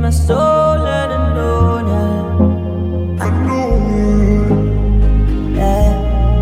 my soul and I know now. I know. Yeah.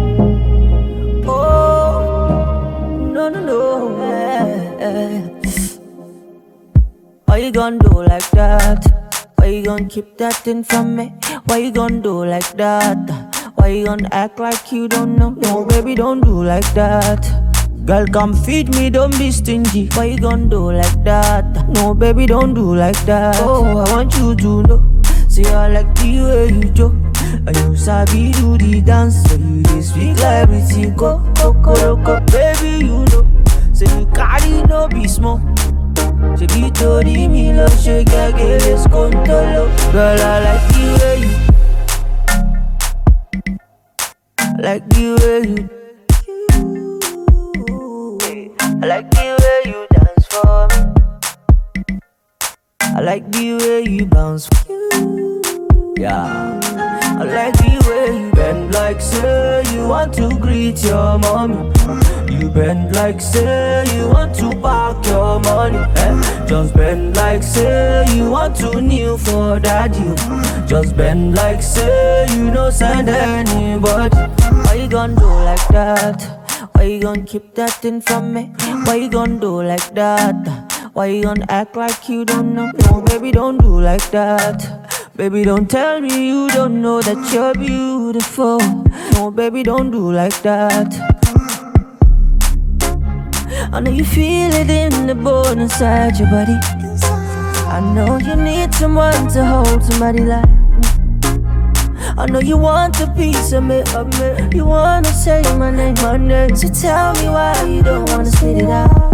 Oh, no, no, no. Yeah. Why you gon' do like that? Why you gon' keep that thing from me? Why you gon' do like that? Why you gon' act like you don't know? No, baby, don't do like that. Girl, come feed me, don't be stingy. Why you gon' do like that? No, baby, don't do like that. Oh, I want you to know. See, I like the way you joke. And you sabi do the dance. So you just speak like everything. Go, baby, you know. Say you carry no be small. She be told me love, she can't get this control. Girl, I like the way you, I like the way you, I like the way you dance for me. I like the way you bounce for you. Yeah. I like the way you bend like say you want to greet your mommy. You bend like say you want to park your money. Just bend like say you want to kneel for daddy. Just bend like say you don't send anybody. Why you gon' do like that? Why you gon' keep that thing from me? Why you gon' do like that? Why you gon' act like you don't know? No, baby, don't do like that. Baby, don't tell me you don't know that you're beautiful. No, baby, don't do like that. I know you feel it in the bone inside your body. I know you need someone to hold somebody like me. I know you want a piece of me. You wanna say my name. So tell me why you don't wanna spit it out.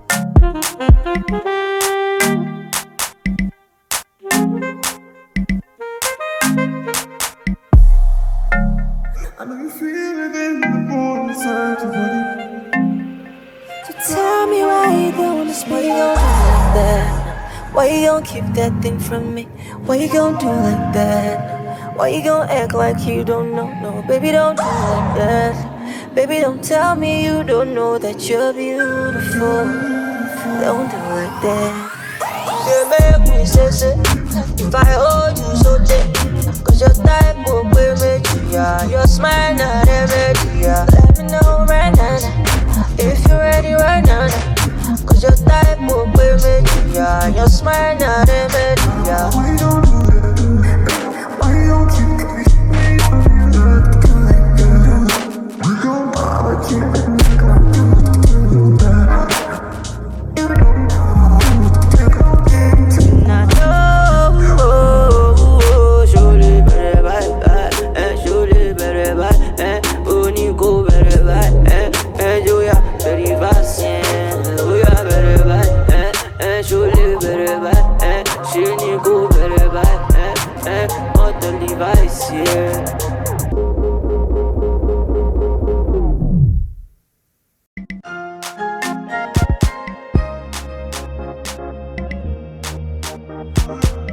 I know you feel it in the bone inside your body. So tell me why you don't wanna spit it out like that. Why you gon' keep that thing from me? Why you gon' do like that? Why you gon' act like you don't know? No, baby, don't do like that. Baby, don't tell me you don't know that you're beautiful. Don't do like that. You make me say, if I hold you so tight, 'cause your type will play me, yeah. Your smile not remedy, yeah. Let me know right now, if you're ready right now, 'cause your type will play me, yeah. Your smile not remedy, yeah. Why you don't do that? Why you don't keep me like that? We gon' bother, keep it like that. You don't know. Yeah.